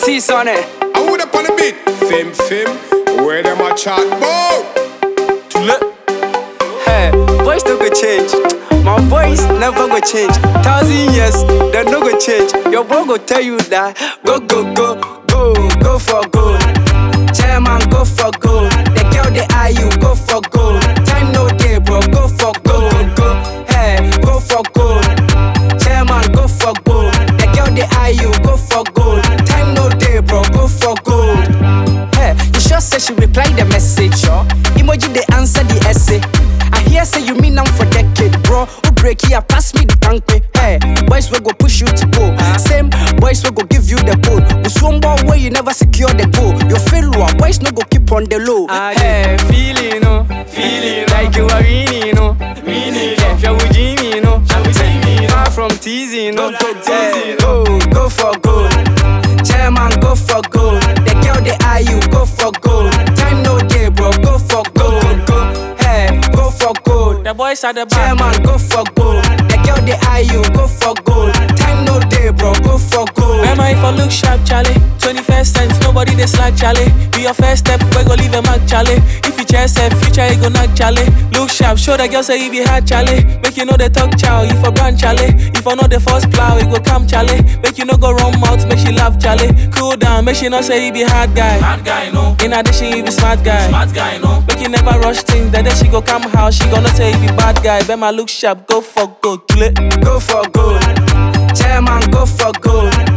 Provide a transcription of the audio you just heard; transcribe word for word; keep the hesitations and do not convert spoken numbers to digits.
Tease on it. I would up on the beat. Fim, fim. Where them a chat about? Hey, boys don't go change. My voice never go change. Thousand years, they no go change. Your bro go tell you that. Go, go, go, go, go for gold. Chairman, go for gold. The girl they eye you, go for gold. Time no day, bro, go for gold. Go, hey, go for gold. Chairman, go for gold. The girl they eye you, go for gold. Time no day, bro, go for gold. Hey, you sure say she replied the message, yo? Emoji they answer the essay. I hear say you mean I'm for decade, bro. Who break here, pass me the tank. Hey, boys will go push you to go. Same boys will go give you the goal. With one ball where you never secure the goal. Your failure, boys no go keep on the low. Hey, feeling no, feeling like you are winning, no, winning. Yeah, you are Jimmy, no, far from teasing, no, go, go, go, go for gold. Chairman, go for gold. The girl they eye you, go for gold. Time no day, bro, go for gold. Go, hey, go for gold. The boys at the back. Chairman, go for gold. The girl they eye you, go for gold. Time no day, bro, go for gold. Remember if I look sharp, Charlie. twenty-first cents, nobody they slack, Charlie. Be your first step, we go leave a mark, Charlie. If you chase a future, you go knock, Charlie. Look sharp, show the girl say you be hard, Charlie. Make you know the talk, chow. If a brand, Charlie. If I know the first plow, it go come, Charlie. Make you no go run mouth, make she laugh, Charlie. Cool down, make she not say you be hard guy. Hard guy, no. In addition, you be smart guy. Smart guy, no. Make you never rush things, then, then she go come house. She gonna say you be bad guy. Bema look sharp, go for gold. Go for gold. Chairman, go for gold.